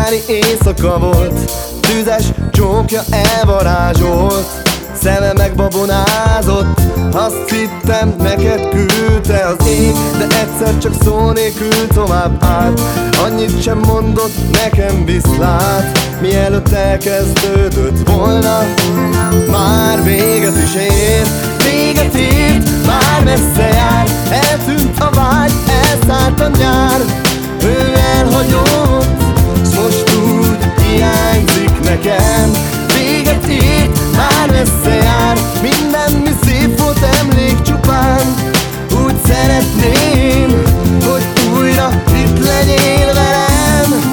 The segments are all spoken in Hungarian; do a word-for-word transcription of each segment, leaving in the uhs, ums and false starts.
nyári éjszaka volt, tüzes csókja elvarázsolt, szeme megbabonázott. Azt hittem, neked küldte az ég, de egyszer csak szó nélkül tovább állt. Annyit sem mondott nekem viszlát, mielőtt elkezdődött volna. Már véget is ér, véget ért, már messze jár. Eltűnt a vágy, elszállt a nyár. Ő elhagyott, s most úgy hiányzik nekem. Véget ért, már messze jár. Minden, mi szép volt, emlék csupán. Úgy szeretném, hogy újra itt legyél velem.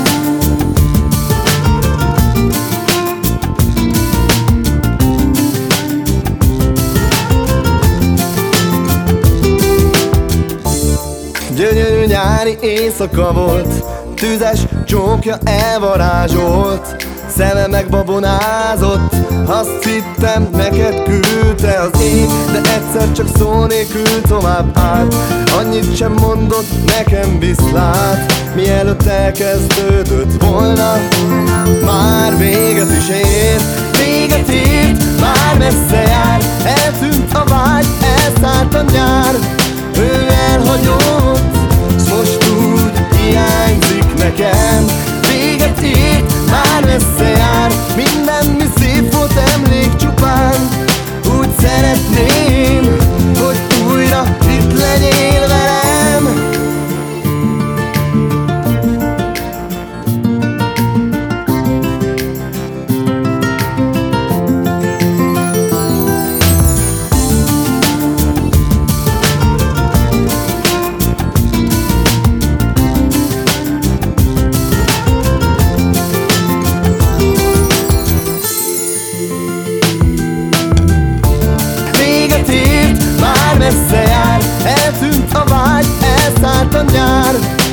Gyönyörű nyári éjszaka volt, tüzes csókja elvarázsolt, szeme megbabonázott. Azt hittem, neked küldte az ég, de egyszer csak szó nélkül tovább állt. Annyit sem mondott nekem viszlát, mielőtt elkezdődött volna. Már véget is ér, véget ért, már messze jár. Eltűnt a vágy, elszállt a nyár. Ő elhagyott, s most úgy hiányzik nekem. Véget ért, már messze jár. Minden, mi szép volt, emlék csupán. Úgy szeretném, hogy újra itt legyél velem. Messze jár, eltűnt a vágy, elszállt a nyár.